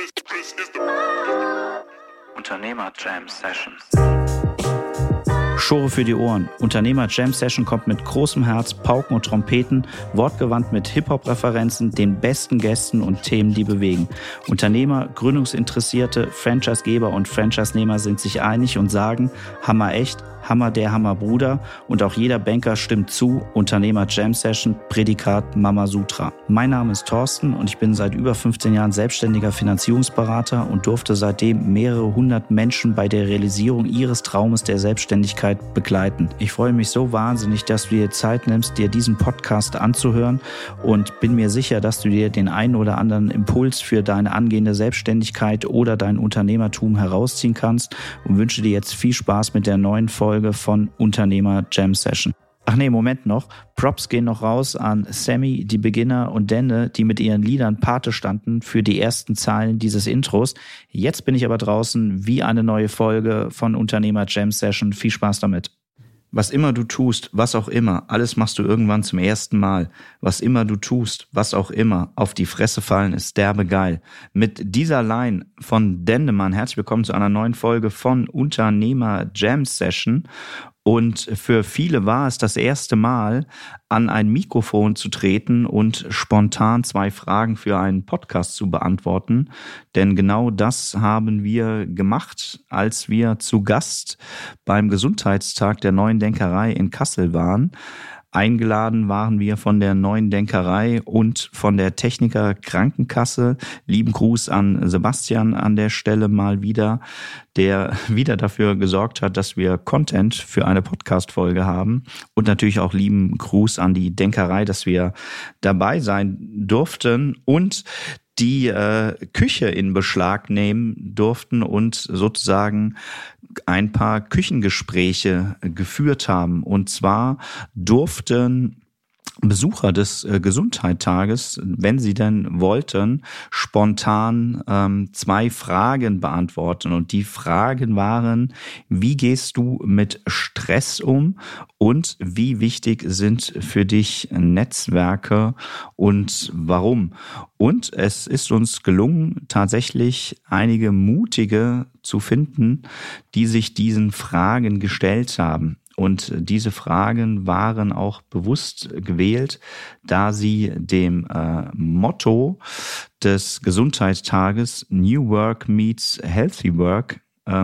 Unternehmer Jam Sessions. Schore für die Ohren. Unternehmer Jam Session kommt mit großem Herz, Pauken und Trompeten, wortgewandt mit Hip-Hop-Referenzen, den besten Gästen und Themen, die bewegen. Unternehmer, Gründungsinteressierte, Franchisegeber und Franchise-Nehmer sind sich einig und sagen, Hammer echt, Hammer der Hammerbruder, und auch jeder Banker stimmt zu. Unternehmer Jam Session, Prädikat Mama Sutra. Mein Name ist Thorsten und ich bin seit über 15 Jahren selbstständiger Finanzierungsberater und durfte seitdem mehrere hundert Menschen bei der Realisierung ihres Traumes der Selbstständigkeit begleiten. Ich freue mich so wahnsinnig, dass du dir Zeit nimmst, dir diesen Podcast anzuhören, und bin mir sicher, dass du dir den einen oder anderen Impuls für deine angehende Selbstständigkeit oder dein Unternehmertum herausziehen kannst, und wünsche dir jetzt viel Spaß mit der neuen Folge von Unternehmer Jam Session. Ach nee, Moment noch. Props gehen noch raus an Sammy, die Beginner und Denne, die mit ihren Liedern Pate standen für die ersten Zeilen dieses Intros. Jetzt bin ich aber draußen wie eine neue Folge von Unternehmer Jam Session. Viel Spaß damit. Was immer du tust, was auch immer, alles machst du irgendwann zum ersten Mal. Was immer du tust, was auch immer, auf die Fresse fallen ist derbe geil. Mit dieser Line von Dendemann herzlich willkommen zu einer neuen Folge von Unternehmer Jam Session. Und für viele war es das erste Mal, an ein Mikrofon zu treten und spontan 2 Fragen für einen Podcast zu beantworten. Denn genau das haben wir gemacht, als wir zu Gast beim Gesundheitstag der Neuen Denkerei in Kassel waren. Eingeladen waren wir von der Neuen Denkerei und von der Techniker Krankenkasse. Lieben Gruß an Sebastian an der Stelle mal wieder, der wieder dafür gesorgt hat, dass wir Content für eine Podcast-Folge haben. Und natürlich auch lieben Gruß an die Denkerei, dass wir dabei sein durften und die Küche in Beschlag nehmen durften und sozusagen ein paar Küchengespräche geführt haben. Und zwar durften Besucher des Gesundheitstages, wenn sie denn wollten, spontan 2 Fragen beantworten. Und die Fragen waren: Wie gehst du mit Stress um und wie wichtig sind für dich Netzwerke und warum? Und es ist uns gelungen, tatsächlich einige Mutige zu finden, die sich diesen Fragen gestellt haben. Und diese Fragen waren auch bewusst gewählt, da sie dem Motto des Gesundheitstages New Work meets Healthy Work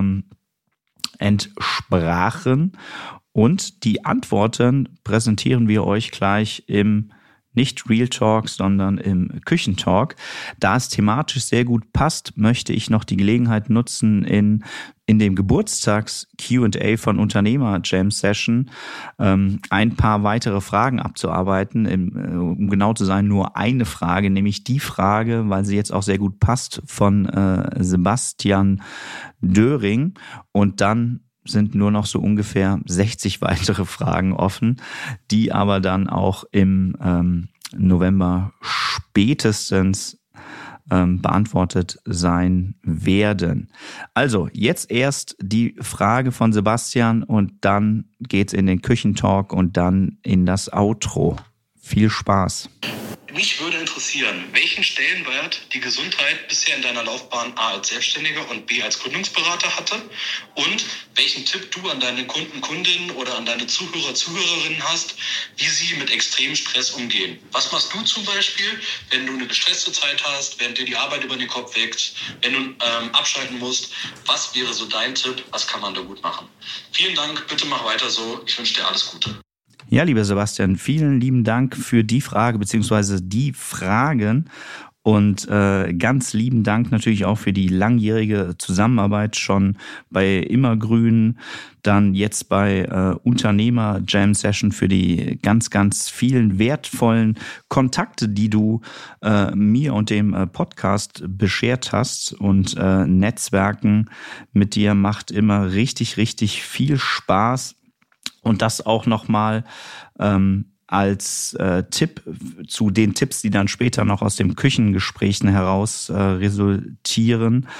entsprachen. Und die Antworten präsentieren wir euch gleich im nicht Real Talk, sondern im Küchentalk. Da es thematisch sehr gut passt, möchte ich noch die Gelegenheit nutzen, in dem Geburtstags-Q&A von Unternehmer Jam Session ein paar weitere Fragen abzuarbeiten. Um genau zu sein, nur eine Frage, nämlich die Frage, weil sie jetzt auch sehr gut passt, von Sebastian Döring. Und dann sind nur noch so ungefähr 60 weitere Fragen offen, die aber dann auch im November spätestens beantwortet sein werden. Also jetzt erst die Frage von Sebastian und dann geht's in den Küchentalk und dann in das Outro. Viel Spaß. Mich würde interessieren, welchen Stellenwert die Gesundheit bisher in deiner Laufbahn A als Selbstständiger und B als Gründungsberater hatte und welchen Tipp du an deine Kunden, Kundinnen oder an deine Zuhörer, Zuhörerinnen hast, wie sie mit extremem Stress umgehen. Was machst du zum Beispiel, wenn du eine gestresste Zeit hast, während dir die Arbeit über den Kopf wächst, wenn du abschalten musst? Was wäre so dein Tipp? Was kann man da gut machen? Vielen Dank, bitte mach weiter so. Ich wünsche dir alles Gute. Ja, lieber Sebastian, vielen lieben Dank für die Frage beziehungsweise die Fragen und ganz lieben Dank natürlich auch für die langjährige Zusammenarbeit schon bei Immergrün, dann jetzt bei Unternehmer Jam Session für die ganz, ganz vielen wertvollen Kontakte, die du mir und dem Podcast beschert hast. Und Netzwerken mit dir macht immer richtig, richtig viel Spaß. Und das auch nochmal als Tipp zu den Tipps, die dann später noch aus den Küchengesprächen heraus resultieren.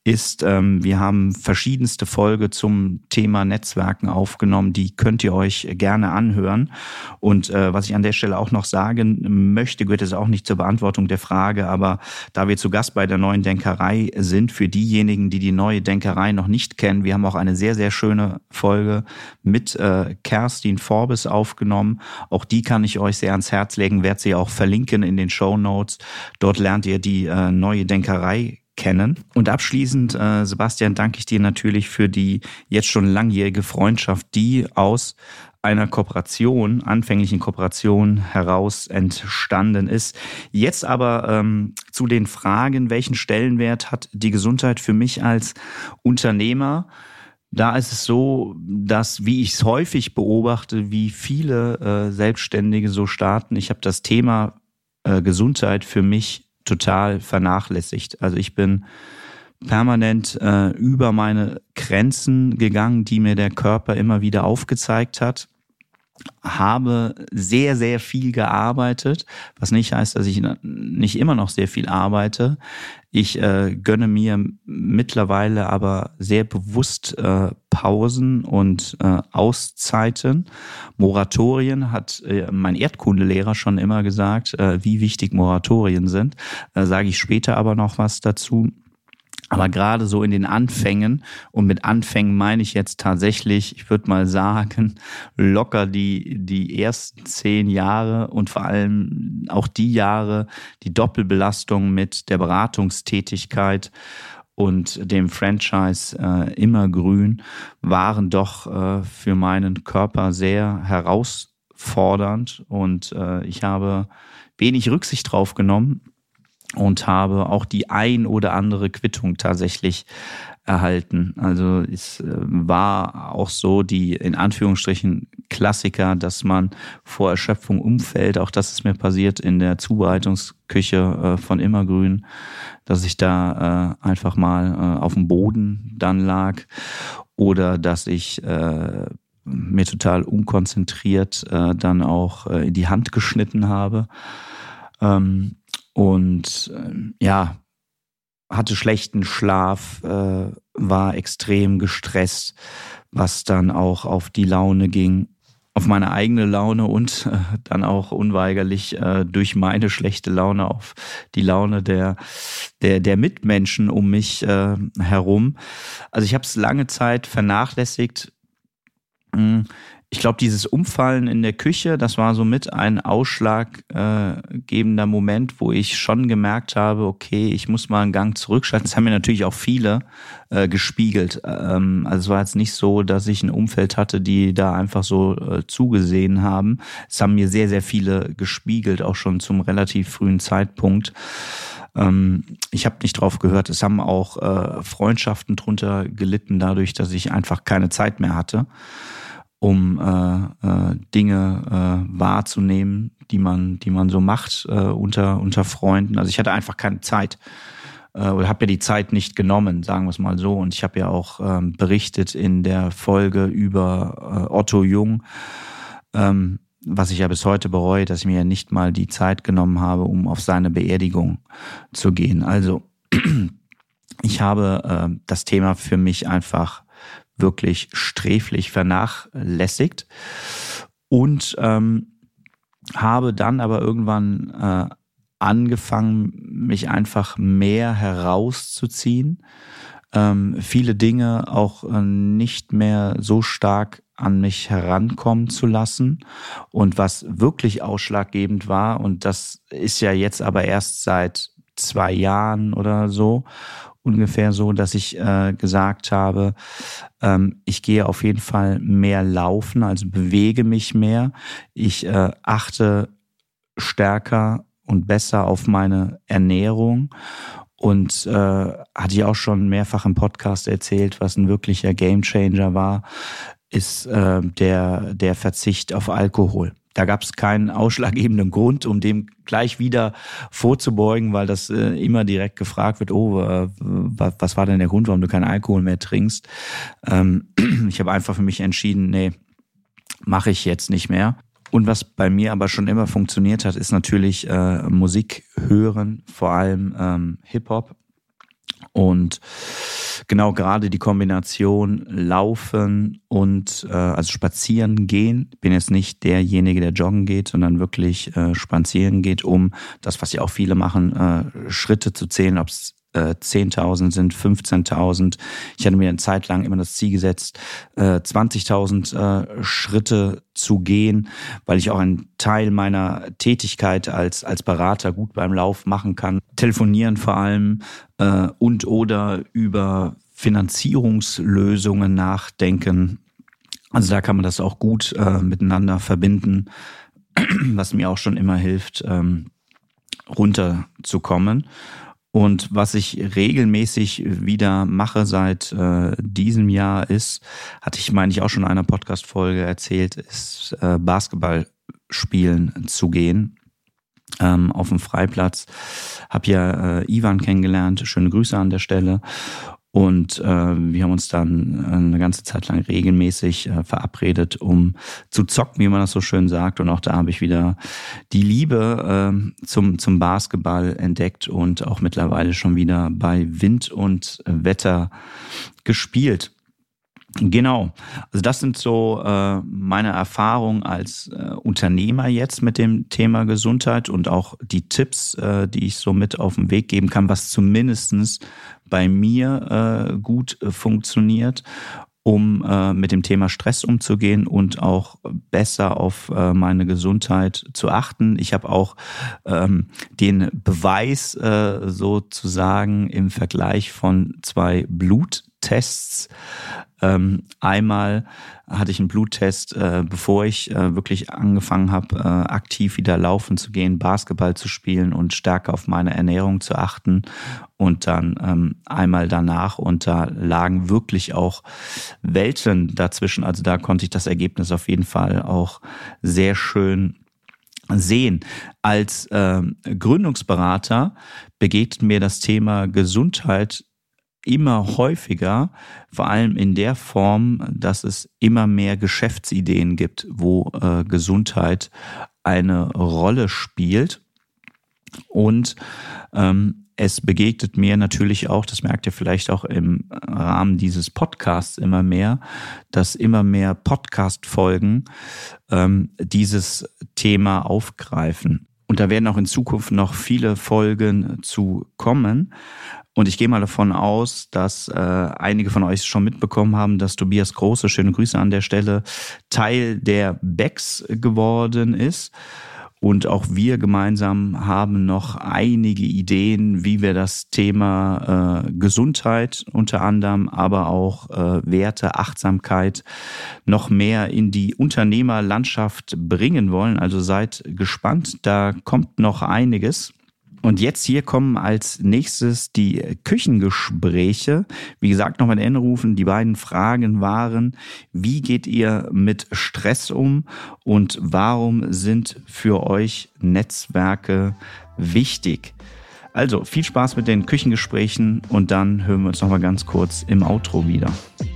ist, wir haben verschiedenste Folgen zum Thema Netzwerken aufgenommen, die könnt ihr euch gerne anhören. Und was ich an der Stelle auch noch sagen möchte, gehört es auch nicht zur Beantwortung der Frage, aber da wir zu Gast bei der Neuen Denkerei sind, für diejenigen, die die Neue Denkerei noch nicht kennen, wir haben auch eine sehr, sehr schöne Folge mit Kerstin Forbes aufgenommen. Auch die kann ich euch sehr ans Herz legen, werde sie auch verlinken in den Shownotes. Dort lernt ihr die Neue Denkerei kennen. Und abschließend, Sebastian, danke ich dir natürlich für die jetzt schon langjährige Freundschaft, die aus einer Kooperation, anfänglichen Kooperation heraus entstanden ist. Jetzt aber zu den Fragen, welchen Stellenwert hat die Gesundheit für mich als Unternehmer? Da ist es so, dass, wie ich es häufig beobachte, wie viele Selbstständige so starten. Ich habe das Thema Gesundheit für mich total vernachlässigt. Also ich bin permanent über meine Grenzen gegangen, die mir der Körper immer wieder aufgezeigt hat. Habe sehr, sehr viel gearbeitet, was nicht heißt, dass ich nicht immer noch sehr viel arbeite. Ich gönne mir mittlerweile aber sehr bewusst Pausen und Auszeiten. Moratorien hat mein Erdkundelehrer schon immer gesagt, wie wichtig Moratorien sind. Sage ich später aber noch was dazu. Aber gerade so in den Anfängen, und mit Anfängen meine ich jetzt tatsächlich, ich würde mal sagen, locker die ersten 10 Jahre und vor allem auch die Jahre, die Doppelbelastung mit der Beratungstätigkeit und dem Franchise Immergrün waren doch für meinen Körper sehr herausfordernd und ich habe wenig Rücksicht drauf genommen und habe auch die ein oder andere Quittung tatsächlich erhalten. Also es war auch so die in Anführungsstrichen Klassiker, dass man vor Erschöpfung umfällt. Auch das ist mir passiert in der Zubereitungsküche von Immergrün, dass ich da einfach mal auf dem Boden dann lag oder dass ich mir total unkonzentriert dann auch in die Hand geschnitten habe. Und hatte schlechten Schlaf, war extrem gestresst, was dann auch auf die Laune ging, auf meine eigene Laune und dann auch unweigerlich durch meine schlechte Laune auf die Laune der Mitmenschen um mich herum. Also ich habe es lange Zeit vernachlässigt. Ich glaube, dieses Umfallen in der Küche, das war somit ein ausschlaggebender Moment, wo ich schon gemerkt habe, okay, ich muss mal einen Gang zurückschalten. Das haben mir natürlich auch viele gespiegelt. Also es war jetzt nicht so, dass ich ein Umfeld hatte, die da einfach so zugesehen haben. Es haben mir sehr, sehr viele gespiegelt, auch schon zum relativ frühen Zeitpunkt. Ich habe nicht drauf gehört. Es haben auch Freundschaften drunter gelitten, dadurch, dass ich einfach keine Zeit mehr hatte, um Dinge wahrzunehmen, die man so macht unter Freunden. Also ich hatte einfach keine Zeit oder habe mir die Zeit nicht genommen, sagen wir es mal so. Und ich habe ja auch berichtet in der Folge über Otto Jung, was ich ja bis heute bereue, dass ich mir ja nicht mal die Zeit genommen habe, um auf seine Beerdigung zu gehen. Also ich habe das Thema für mich einfach wirklich sträflich vernachlässigt und habe dann aber irgendwann angefangen, mich einfach mehr herauszuziehen, viele Dinge auch nicht mehr so stark an mich herankommen zu lassen. Und was wirklich ausschlaggebend war, und das ist ja jetzt aber erst seit 2 Jahren oder so, ungefähr so, dass ich gesagt habe, ich gehe auf jeden Fall mehr laufen, also bewege mich mehr. Ich achte stärker und besser auf meine Ernährung und hatte ich auch schon mehrfach im Podcast erzählt, was ein wirklicher Gamechanger war, ist der Verzicht auf Alkohol. Da gab es keinen ausschlaggebenden Grund, um dem gleich wieder vorzubeugen, weil das immer direkt gefragt wird, was war denn der Grund, warum du keinen Alkohol mehr trinkst? Ich habe einfach für mich entschieden, nee, mache ich jetzt nicht mehr. Und was bei mir aber schon immer funktioniert hat, ist natürlich Musik hören, vor allem Hip-Hop. Und genau gerade die Kombination Laufen und also spazieren gehen. Ich bin jetzt nicht derjenige, der joggen geht, sondern wirklich spazieren geht, um das, was ja auch viele machen, Schritte zu zählen, ob es 10.000 sind, 15.000. Ich hatte mir eine Zeit lang immer das Ziel gesetzt, 20.000 Schritte zu gehen, weil ich auch einen Teil meiner Tätigkeit als Berater gut beim Lauf machen kann. Telefonieren vor allem und oder über Finanzierungslösungen nachdenken. Also da kann man das auch gut miteinander verbinden, was mir auch schon immer hilft, runterzukommen. Und was ich regelmäßig wieder mache seit diesem Jahr ist, hatte ich, meine ich, auch schon in einer Podcast-Folge erzählt, ist Basketball spielen zu gehen auf dem Freiplatz. Hab ja Ivan kennengelernt, schöne Grüße an der Stelle. Und wir haben uns dann eine ganze Zeit lang regelmäßig verabredet, um zu zocken, wie man das so schön sagt. Und auch da habe ich wieder die Liebe zum Basketball entdeckt und auch mittlerweile schon wieder bei Wind und Wetter gespielt. Genau, also das sind so meine Erfahrungen als Unternehmer jetzt mit dem Thema Gesundheit und auch die Tipps, die ich so mit auf den Weg geben kann, was zumindestens bei mir gut funktioniert, um mit dem Thema Stress umzugehen und auch besser auf meine Gesundheit zu achten. Ich habe auch den Beweis sozusagen im Vergleich von 2 Bluttests. Einmal hatte ich einen Bluttest, bevor ich wirklich angefangen habe, aktiv wieder laufen zu gehen, Basketball zu spielen und stärker auf meine Ernährung zu achten. Und dann einmal danach, und da lagen wirklich auch Welten dazwischen. Also da konnte ich das Ergebnis auf jeden Fall auch sehr schön sehen. Als Gründungsberater begegnet mir das Thema Gesundheit immer häufiger, vor allem in der Form, dass es immer mehr Geschäftsideen gibt, wo Gesundheit eine Rolle spielt. Und es begegnet mir natürlich auch, das merkt ihr vielleicht auch im Rahmen dieses Podcasts immer mehr, dass immer mehr Podcast-Folgen dieses Thema aufgreifen. Und da werden auch in Zukunft noch viele Folgen zu kommen. Und ich gehe mal davon aus, dass einige von euch schon mitbekommen haben, dass Tobias Große, schöne Grüße an der Stelle, Teil der BEX geworden ist. Und auch wir gemeinsam haben noch einige Ideen, wie wir das Thema Gesundheit unter anderem, aber auch Werte, Achtsamkeit noch mehr in die Unternehmerlandschaft bringen wollen. Also seid gespannt, da kommt noch einiges. Und jetzt hier kommen als nächstes die Küchengespräche. Wie gesagt, nochmal in Erinnerung rufen, die beiden Fragen waren: Wie geht ihr mit Stress um und warum sind für euch Netzwerke wichtig? Also viel Spaß mit den Küchengesprächen und dann hören wir uns nochmal ganz kurz im Outro wieder.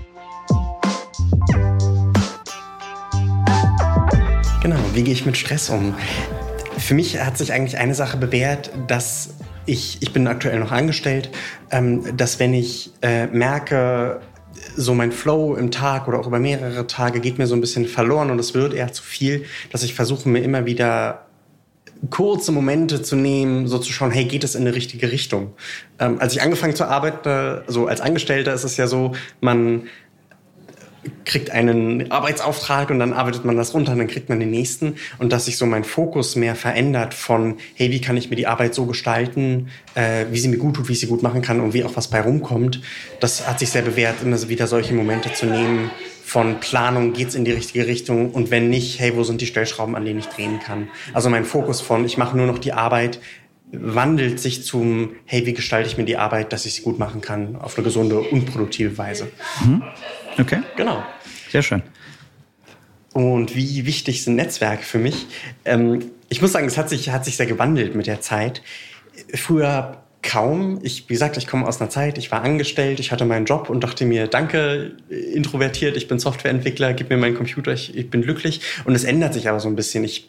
Genau, wie gehe ich mit Stress um? Für mich hat sich eigentlich eine Sache bewährt, dass ich bin aktuell noch angestellt, dass wenn ich merke, so mein Flow im Tag oder auch über mehrere Tage geht mir so ein bisschen verloren und es wird eher zu viel, dass ich versuche, mir immer wieder kurze Momente zu nehmen, so zu schauen, hey, geht es in die richtige Richtung? Als ich angefangen zu arbeiten, so als Angestellter ist es ja so, man kriegt einen Arbeitsauftrag und dann arbeitet man das runter und dann kriegt man den nächsten. Und dass sich so mein Fokus mehr verändert von, hey, wie kann ich mir die Arbeit so gestalten, wie sie mir gut tut, wie ich sie gut machen kann und wie auch was bei rumkommt. Das hat sich sehr bewährt, immer wieder solche Momente zu nehmen von Planung, geht's in die richtige Richtung und wenn nicht, hey, wo sind die Stellschrauben, an denen ich drehen kann. Also mein Fokus von, ich mache nur noch die Arbeit, wandelt sich zum, hey, wie gestalte ich mir die Arbeit, dass ich sie gut machen kann, auf eine gesunde und produktive Weise. Okay. Genau. Sehr schön. Und wie wichtig sind Netzwerke für mich? Ich muss sagen, es hat sich sehr gewandelt mit der Zeit. Früher kaum. Wie gesagt, ich komme aus einer Zeit, ich war angestellt, ich hatte meinen Job und dachte mir, danke, introvertiert, ich bin Softwareentwickler, gib mir meinen Computer, ich bin glücklich. Und es ändert sich aber so ein bisschen. Ich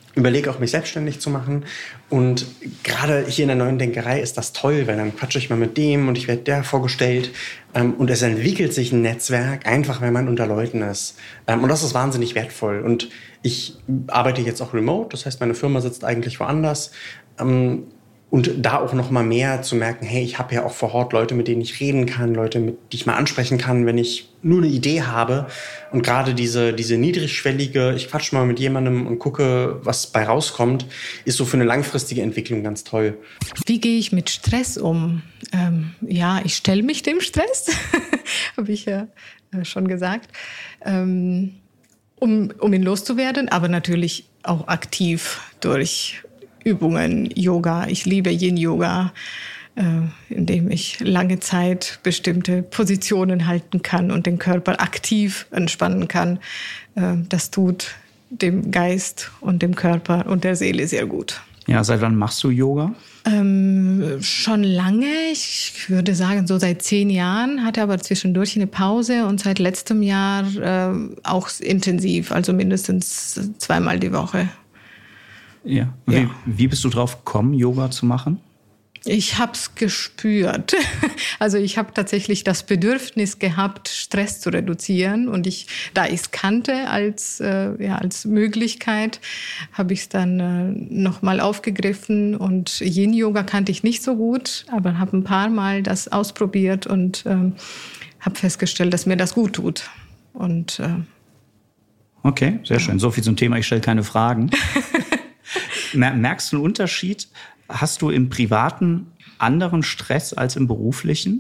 überlege auch, mich selbstständig zu machen. Und gerade hier in der Neuen Denkerei ist das toll, weil dann quatsche ich mal mit dem und ich werde der vorgestellt. Und es entwickelt sich ein Netzwerk, einfach wenn man unter Leuten ist. Und das ist wahnsinnig wertvoll. Und ich arbeite jetzt auch remote, das heißt, meine Firma sitzt eigentlich woanders. Und da auch noch mal mehr zu merken, hey, ich habe ja auch vor Ort Leute, mit denen ich reden kann, Leute, die ich mal ansprechen kann, wenn ich nur eine Idee habe. Und gerade diese niedrigschwellige, ich quatsche mal mit jemandem und gucke, was bei rauskommt, ist so für eine langfristige Entwicklung ganz toll. Wie gehe ich mit Stress um? Ich stelle mich dem Stress, habe ich ja schon gesagt, um ihn loszuwerden, aber natürlich auch aktiv durch Übungen, Yoga. Ich liebe Yin-Yoga, in dem ich lange Zeit bestimmte Positionen halten kann und den Körper aktiv entspannen kann. Das tut dem Geist und dem Körper und der Seele sehr gut. Ja, seit wann machst du Yoga? Schon lange, ich würde sagen so seit 10 Jahren, hatte aber zwischendurch eine Pause und seit letztem Jahr auch intensiv, also mindestens 2-mal die Woche. Ja. Wie bist du drauf gekommen, Yoga zu machen? Ich habe es gespürt. Also ich habe tatsächlich das Bedürfnis gehabt, Stress zu reduzieren. Und da ich es kannte als Möglichkeit, habe ich es dann nochmal aufgegriffen. Und Yin-Yoga kannte ich nicht so gut, aber habe ein paar Mal das ausprobiert und habe festgestellt, dass mir das gut tut. Und okay, sehr schön. So viel zum Thema, ich stelle keine Fragen. Merkst du einen Unterschied? Hast du im Privaten anderen Stress als im Beruflichen?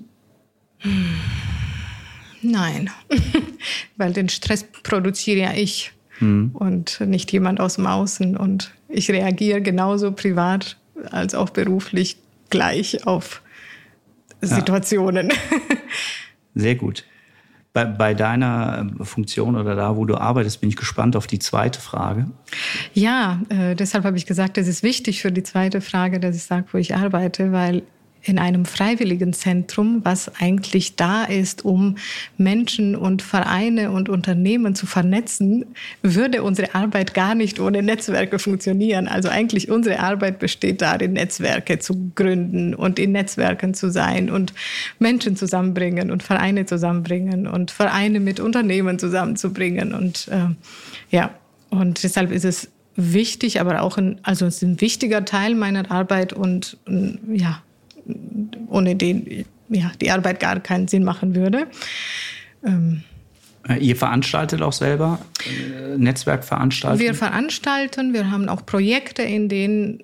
Nein, weil den Stress produziere ja ich und nicht jemand aus dem Außen. Und ich reagiere genauso privat als auch beruflich gleich auf Situationen. Sehr gut. Bei deiner Funktion oder da, wo du arbeitest, bin ich gespannt auf die zweite Frage. Ja, deshalb habe ich gesagt, es ist wichtig für die zweite Frage, dass ich sage, wo ich arbeite, weil in einem Freiwilligenzentrum, was eigentlich da ist, um Menschen und Vereine und Unternehmen zu vernetzen, würde unsere Arbeit gar nicht ohne Netzwerke funktionieren. Also eigentlich unsere Arbeit besteht darin, Netzwerke zu gründen und in Netzwerken zu sein und Menschen zusammenbringen und Vereine zusammenbringen und Vereine mit Unternehmen zusammenzubringen. Und und deshalb ist es wichtig, aber auch es ist ein wichtiger Teil meiner Arbeit und ohne den die Arbeit gar keinen Sinn machen würde. Ihr veranstaltet auch selber Netzwerkveranstaltungen? Wir veranstalten, wir haben auch Projekte, in denen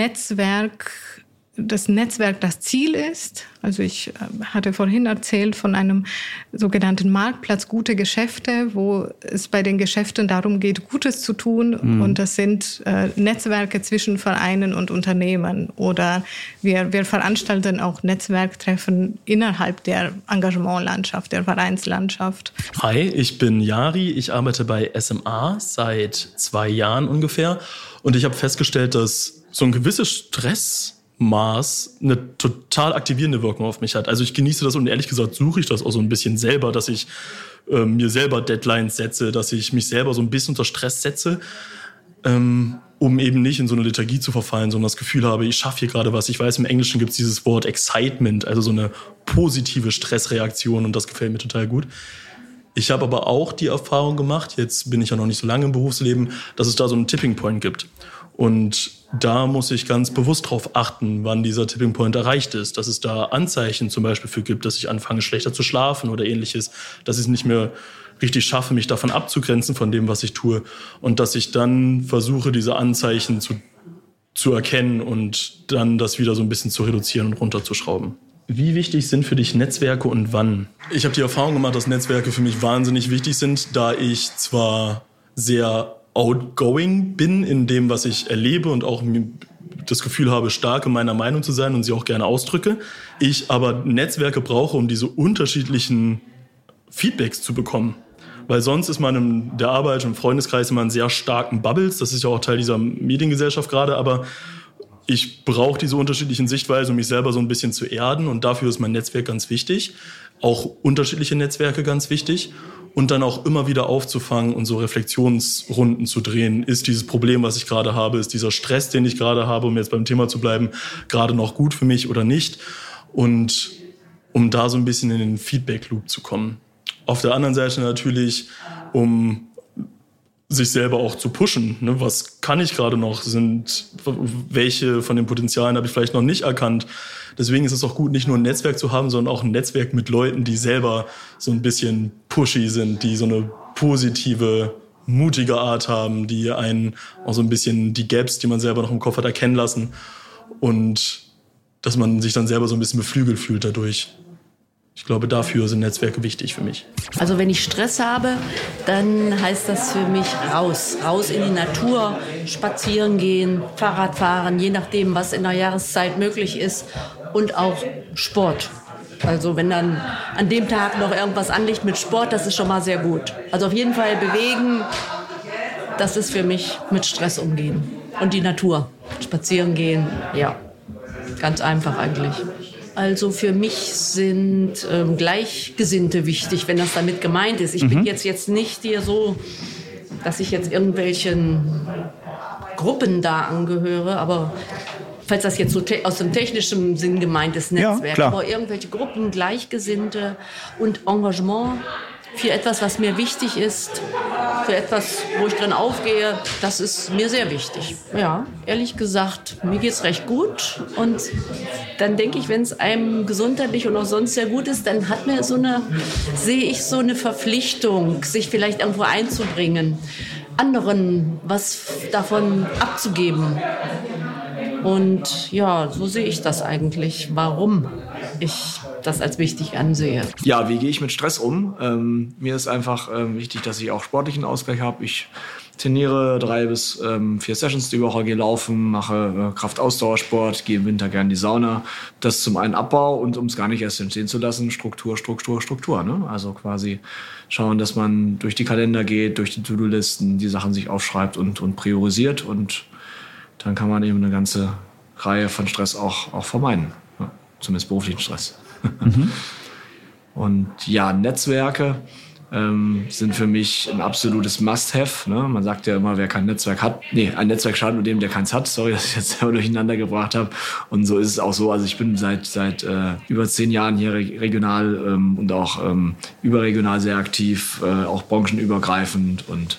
das Netzwerk das Ziel ist. Also ich hatte vorhin erzählt von einem sogenannten Marktplatz Gute Geschäfte, wo es bei den Geschäften darum geht, Gutes zu tun. Und das sind Netzwerke zwischen Vereinen und Unternehmen. Oder wir veranstalten auch Netzwerktreffen innerhalb der Engagementlandschaft, der Vereinslandschaft. Hi, ich bin Jari. Ich arbeite bei SMA seit 2 Jahren ungefähr. Und ich habe festgestellt, dass so ein gewisses Stressmaß eine total aktivierende Wirkung auf mich hat. Also ich genieße das und ehrlich gesagt suche ich das auch so ein bisschen selber, dass ich mir selber Deadlines setze, dass ich mich selber so ein bisschen unter Stress setze, um eben nicht in so eine Lethargie zu verfallen, sondern das Gefühl habe, ich schaffe hier gerade was. Ich weiß, im Englischen gibt es dieses Wort Excitement, also so eine positive Stressreaktion und das gefällt mir total gut. Ich habe aber auch die Erfahrung gemacht, jetzt bin ich ja noch nicht so lange im Berufsleben, dass es da so einen Tipping Point gibt. Und da muss ich ganz bewusst drauf achten, wann dieser Tipping Point erreicht ist. Dass es da Anzeichen zum Beispiel für gibt, dass ich anfange, schlechter zu schlafen oder ähnliches. Dass ich es nicht mehr richtig schaffe, mich davon abzugrenzen von dem, was ich tue. Und dass ich dann versuche, diese Anzeichen zu erkennen und dann das wieder so ein bisschen zu reduzieren und runterzuschrauben. Wie wichtig sind für dich Netzwerke und wann? Ich habe die Erfahrung gemacht, dass Netzwerke für mich wahnsinnig wichtig sind, da ich zwar sehr outgoing bin in dem, was ich erlebe und auch das Gefühl habe, stark in meiner Meinung zu sein und sie auch gerne ausdrücke. Ich aber Netzwerke brauche, um diese unterschiedlichen Feedbacks zu bekommen. Weil sonst ist man in der Arbeit und im Freundeskreis immer in sehr starken Bubbles. Das ist ja auch Teil dieser Mediengesellschaft gerade. Aber ich brauche diese unterschiedlichen Sichtweisen, um mich selber so ein bisschen zu erden. Und dafür ist mein Netzwerk ganz wichtig. Auch unterschiedliche Netzwerke ganz wichtig. Und dann auch immer wieder aufzufangen und so Reflexionsrunden zu drehen. Ist dieses Problem, was ich gerade habe, ist dieser Stress, den ich gerade habe, um jetzt beim Thema zu bleiben, gerade noch gut für mich oder nicht? Und um da so ein bisschen in den Feedback-Loop zu kommen. Auf der anderen Seite natürlich, um sich selber auch zu pushen. Ne? Was kann ich gerade noch? Welche von den Potenzialen habe ich vielleicht noch nicht erkannt? Deswegen ist es auch gut, nicht nur ein Netzwerk zu haben, sondern auch ein Netzwerk mit Leuten, die selber so ein bisschen pushy sind, die so eine positive, mutige Art haben, die einen auch so ein bisschen die Gaps, die man selber noch im Kopf hat, erkennen lassen. Und dass man sich dann selber so ein bisschen beflügelt fühlt dadurch. Ich glaube, dafür sind Netzwerke wichtig für mich. Also wenn ich Stress habe, dann heißt das für mich raus in die Natur, spazieren gehen, Fahrrad fahren, je nachdem, was in der Jahreszeit möglich ist, und auch Sport. Also wenn dann an dem Tag noch irgendwas anliegt mit Sport, das ist schon mal sehr gut. Also auf jeden Fall bewegen, das ist für mich mit Stress umgehen. Und die Natur, spazieren gehen, ja, ganz einfach eigentlich. Also für mich sind Gleichgesinnte wichtig, wenn das damit gemeint ist. Ich bin jetzt nicht hier so, dass ich jetzt irgendwelchen Gruppen da angehöre, aber falls das jetzt so aus dem technischen Sinn gemeint ist, Netzwerk, ja, aber irgendwelche Gruppen, Gleichgesinnte und Engagement für etwas, was mir wichtig ist, für etwas, wo ich drin aufgehe, das ist mir sehr wichtig. Ja, ehrlich gesagt, mir geht's recht gut. Und dann denke ich, wenn es einem gesundheitlich und auch sonst sehr gut ist, dann sehe ich so eine Verpflichtung, sich vielleicht irgendwo einzubringen, anderen was davon abzugeben. Und ja, so sehe ich das eigentlich, warum ich das als wichtig ansehe. Ja, wie gehe ich mit Stress um? Mir ist einfach wichtig, dass ich auch sportlichen Ausgleich habe. Ich trainiere 3 bis 4 Sessions die Woche, gehe laufen, mache Kraftausdauersport, gehe im Winter gerne in die Sauna. Das zum einen Abbau und um es gar nicht erst entstehen zu lassen, Struktur. Ne? Also quasi schauen, dass man durch die Kalender geht, durch die To-Do-Listen, die Sachen sich aufschreibt und priorisiert. Und dann kann man eben eine ganze Reihe von Stress auch vermeiden. Ja, zumindest beruflichen Stress. Und ja, Netzwerke sind für mich ein absolutes Must-Have. Ne? Man sagt ja immer, wer kein Netzwerk hat. Ein Netzwerk schadet nur dem, der keins hat. Sorry, dass ich jetzt selber durcheinander gebracht habe. Und so ist es auch so. Also ich bin seit über 10 Jahren hier regional und auch überregional sehr aktiv, auch branchenübergreifend, und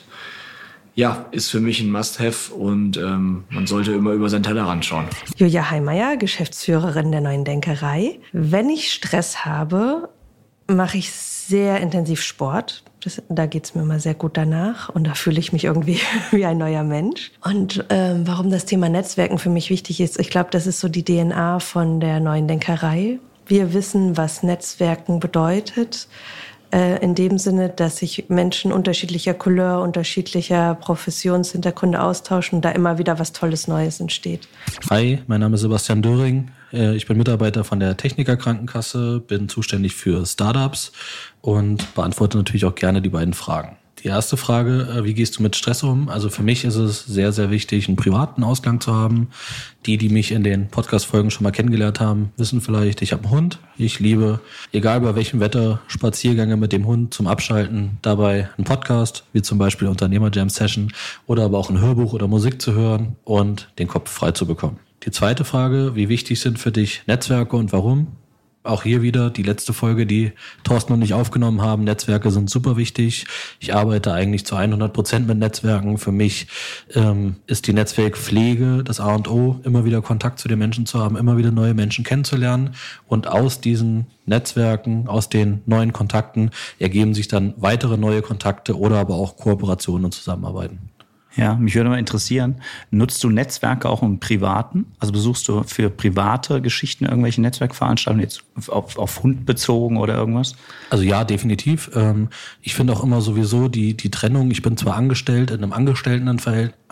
ja, ist für mich ein Must-Have, und man sollte immer über seinen Tellerrand schauen. Julia Heimeyer, Geschäftsführerin der Neuen Denkerei. Wenn ich Stress habe, mache ich sehr intensiv Sport. Da geht's mir immer sehr gut danach, und da fühle ich mich irgendwie wie ein neuer Mensch. Und warum das Thema Netzwerken für mich wichtig ist, ich glaube, das ist so die DNA von der Neuen Denkerei. Wir wissen, was Netzwerken bedeutet. In dem Sinne, dass sich Menschen unterschiedlicher Couleur, unterschiedlicher Professionshintergründe austauschen und da immer wieder was Tolles Neues entsteht. Hi, mein Name ist Sebastian Döring. Ich bin Mitarbeiter von der Techniker Krankenkasse, bin zuständig für Startups und beantworte natürlich auch gerne die beiden Fragen. Die erste Frage, wie gehst du mit Stress um? Also für mich ist es sehr, sehr wichtig, einen privaten Ausgang zu haben. Die mich in den Podcast-Folgen schon mal kennengelernt haben, wissen vielleicht, ich habe einen Hund. Ich liebe, egal bei welchem Wetter, Spaziergänge mit dem Hund zum Abschalten, dabei einen Podcast, wie zum Beispiel Unternehmer Jam Session, oder aber auch ein Hörbuch oder Musik zu hören und den Kopf frei zu bekommen. Die zweite Frage, wie wichtig sind für dich Netzwerke und warum? Auch hier wieder die letzte Folge, die Thorsten und ich aufgenommen haben. Netzwerke sind super wichtig. Ich arbeite eigentlich zu 100% mit Netzwerken. Für mich ist die Netzwerkpflege das A und O, immer wieder Kontakt zu den Menschen zu haben, immer wieder neue Menschen kennenzulernen. Und aus diesen Netzwerken, aus den neuen Kontakten ergeben sich dann weitere neue Kontakte oder aber auch Kooperationen und Zusammenarbeiten. Ja, mich würde mal interessieren, nutzt du Netzwerke auch im Privaten? Also besuchst du für private Geschichten irgendwelche Netzwerkveranstaltungen, jetzt auf Hund bezogen oder irgendwas? Also ja, definitiv. Ich finde auch immer sowieso die Trennung, ich bin zwar angestellt in einem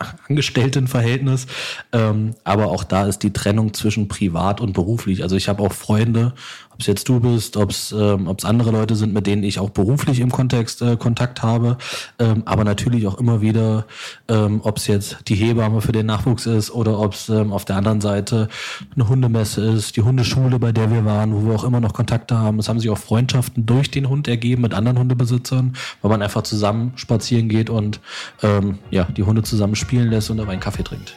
Angestelltenverhältnis. Aber auch da ist die Trennung zwischen privat und beruflich. Also ich habe auch Freunde, ob es jetzt du bist, ob es andere Leute sind, mit denen ich auch beruflich im Kontext Kontakt habe. Aber natürlich auch immer wieder, ob es jetzt die Hebamme für den Nachwuchs ist oder ob es auf der anderen Seite eine Hundemesse ist, die Hundeschule, bei der wir waren, wo wir auch immer noch Kontakte haben. Es haben sich auch Freundschaften durch den Hund ergeben mit anderen Hundebesitzern, weil man einfach zusammen spazieren geht und die Hunde zusammen spielen lässt und dabei einen Kaffee trinkt.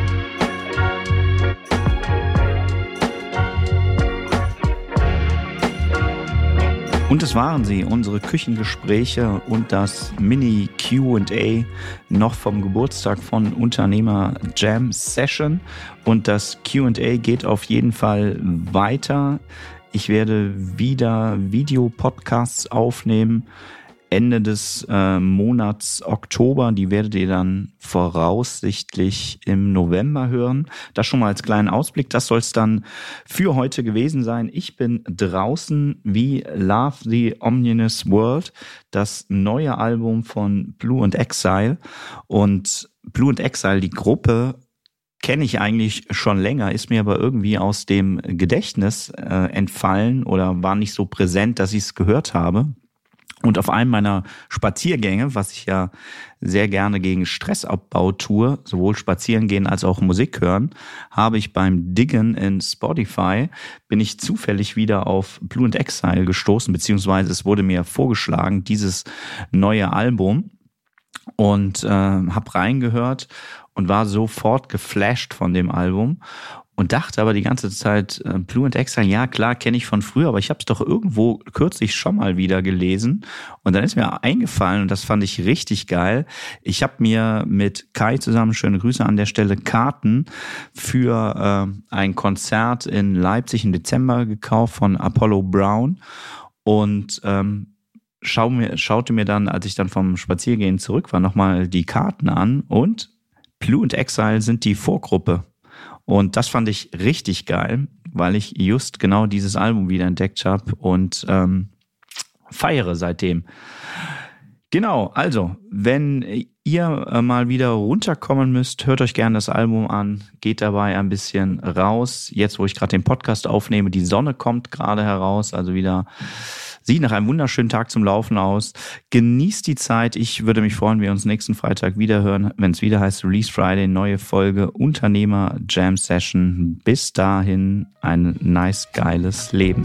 Und es waren sie, unsere Küchengespräche und das Mini-Q&A noch vom Geburtstag von Unternehmer Jam Session. Und das Q&A geht auf jeden Fall weiter. Ich werde wieder Videopodcasts aufnehmen. Ende des Monats Oktober, die werdet ihr dann voraussichtlich im November hören. Das schon mal als kleinen Ausblick, das soll es dann für heute gewesen sein. Ich bin draußen wie Love the Omnibus World, das neue Album von Blue and Exile. Und Blue and Exile, die Gruppe, kenne ich eigentlich schon länger, ist mir aber irgendwie aus dem Gedächtnis entfallen oder war nicht so präsent, dass ich es gehört habe. Und auf einem meiner Spaziergänge, was ich ja sehr gerne gegen Stressabbau tue, sowohl spazieren gehen als auch Musik hören, habe ich beim Diggen in Spotify, bin ich zufällig wieder auf Blue and Exile gestoßen, beziehungsweise es wurde mir vorgeschlagen, dieses neue Album, und habe reingehört und war sofort geflasht von dem Album. Und dachte aber die ganze Zeit, Blue and Exile, ja klar, kenne ich von früher, aber ich habe es doch irgendwo kürzlich schon mal wieder gelesen. Und dann ist mir eingefallen, und das fand ich richtig geil, ich habe mir mit Kai zusammen, schöne Grüße an der Stelle, Karten für ein Konzert in Leipzig im Dezember gekauft von Apollo Brown. Und schaute mir dann, als ich dann vom Spaziergehen zurück war, nochmal die Karten an. Und Blue and Exile sind die Vorgruppe. Und das fand ich richtig geil, weil ich just genau dieses Album wieder entdeckt habe und feiere seitdem. Genau, also, wenn ihr mal wieder runterkommen müsst, hört euch gerne das Album an, geht dabei ein bisschen raus. Jetzt, wo ich gerade den Podcast aufnehme, die Sonne kommt gerade heraus, also wieder sieht nach einem wunderschönen Tag zum Laufen aus. Genießt die Zeit. Ich würde mich freuen, wenn wir uns nächsten Freitag wieder hören, wenn es wieder heißt Release Friday, neue Folge Unternehmer Jam Session. Bis dahin ein nice, geiles Leben.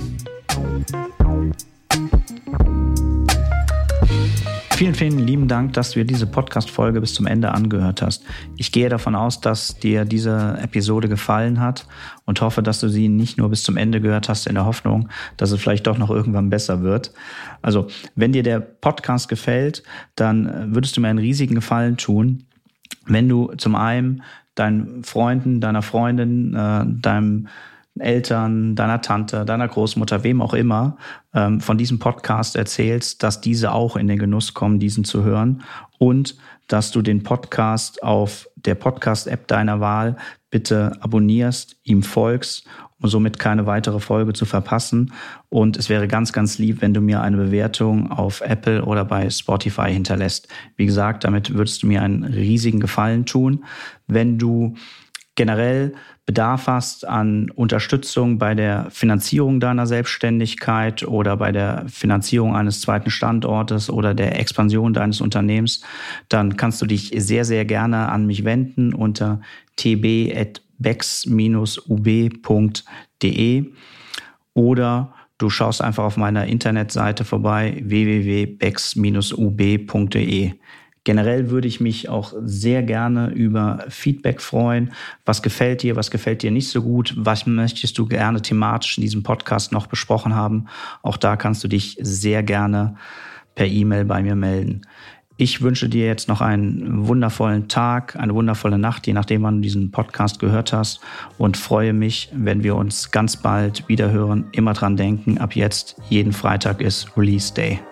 Vielen, vielen lieben Dank, dass du dir diese Podcast-Folge bis zum Ende angehört hast. Ich gehe davon aus, dass dir diese Episode gefallen hat und hoffe, dass du sie nicht nur bis zum Ende gehört hast in der Hoffnung, dass es vielleicht doch noch irgendwann besser wird. Also, wenn dir der Podcast gefällt, dann würdest du mir einen riesigen Gefallen tun, wenn du zum einen deinen Freunden, deiner Freundin, deinem Eltern, deiner Tante, deiner Großmutter, wem auch immer, von diesem Podcast erzählst, dass diese auch in den Genuss kommen, diesen zu hören, und dass du den Podcast auf der Podcast-App deiner Wahl bitte abonnierst, ihm folgst, um somit keine weitere Folge zu verpassen. Und es wäre ganz, ganz lieb, wenn du mir eine Bewertung auf Apple oder bei Spotify hinterlässt. Wie gesagt, damit würdest du mir einen riesigen Gefallen tun. Wenn du generell Bedarf hast an Unterstützung bei der Finanzierung deiner Selbstständigkeit oder bei der Finanzierung eines zweiten Standortes oder der Expansion deines Unternehmens, dann kannst du dich sehr, sehr gerne an mich wenden unter tb@bex-ub.de oder du schaust einfach auf meiner Internetseite vorbei, www.bex-ub.de. Generell würde ich mich auch sehr gerne über Feedback freuen. Was gefällt dir nicht so gut? Was möchtest du gerne thematisch in diesem Podcast noch besprochen haben? Auch da kannst du dich sehr gerne per E-Mail bei mir melden. Ich wünsche dir jetzt noch einen wundervollen Tag, eine wundervolle Nacht, je nachdem, wann du diesen Podcast gehört hast, und freue mich, wenn wir uns ganz bald wieder hören. Immer dran denken, ab jetzt jeden Freitag ist Release Day.